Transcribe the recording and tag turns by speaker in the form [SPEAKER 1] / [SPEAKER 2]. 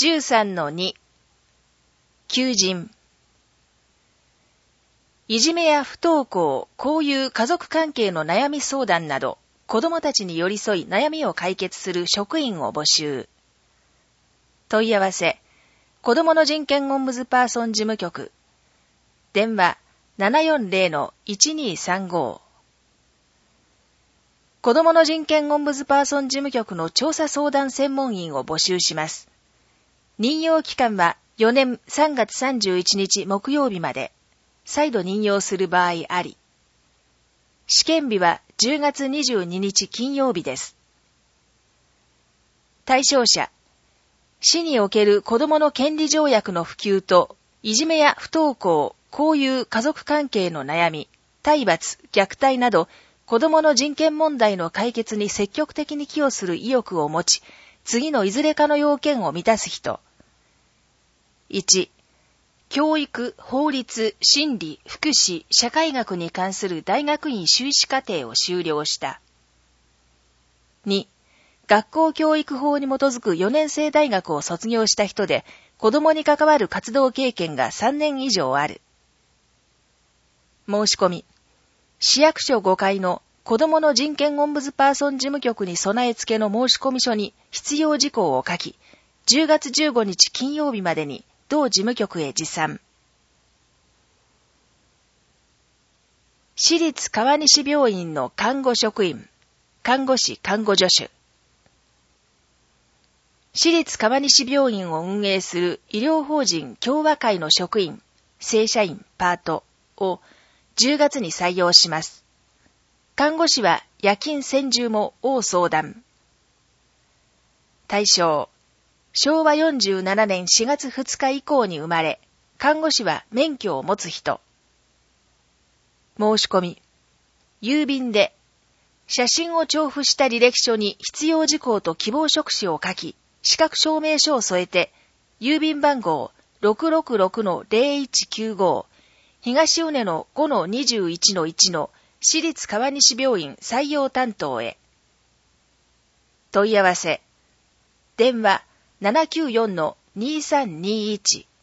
[SPEAKER 1] 13-2 求人。いじめや不登校、交友、家族関係の悩み相談など、子どもたちに寄り添い悩みを解決する職員を募集。問い合わせ、子どもの人権オンブズパーソン事務局。電話 740-1235。子どもの人権オンブズパーソン事務局の調査相談専門員を募集します。任用期間は4年3月31日木曜日まで。再度任用する場合あり。試験日は10月22日金曜日です。対象者、市における子どもの権利条約の普及と、いじめや不登校、交友、家族関係の悩み、体罰、虐待など、子どもの人権問題の解決に積極的に寄与する意欲を持ち、次のいずれかの要件を満たす人。1、教育、法律、心理、福祉、社会学に関する大学院修士課程を修了した。2、学校教育法に基づく4年生大学を卒業した人で、子どもに関わる活動経験が3年以上ある。申し込み。市役所5階の子どもの人権オンブズパーソン事務局に備え付けの申込書に必要事項を書き、10月15日金曜日までに同事務局へ持参。市立川西病院の看護職員、看護師看護助手。市立川西病院を運営する医療法人協和会の職員、正社員パートを10月に採用します。看護師は夜勤専従も応相談。対象、昭和47年4月2日以降に生まれ、看護師は免許を持つ人。申し込み。郵便で、写真を調布した履歴書に必要事項と希望職種を書き、資格証明書を添えて、郵便番号 666-0195、東宇根の 5-21-1 の市立川西病院採用担当へ。問い合わせ。電話 794-2321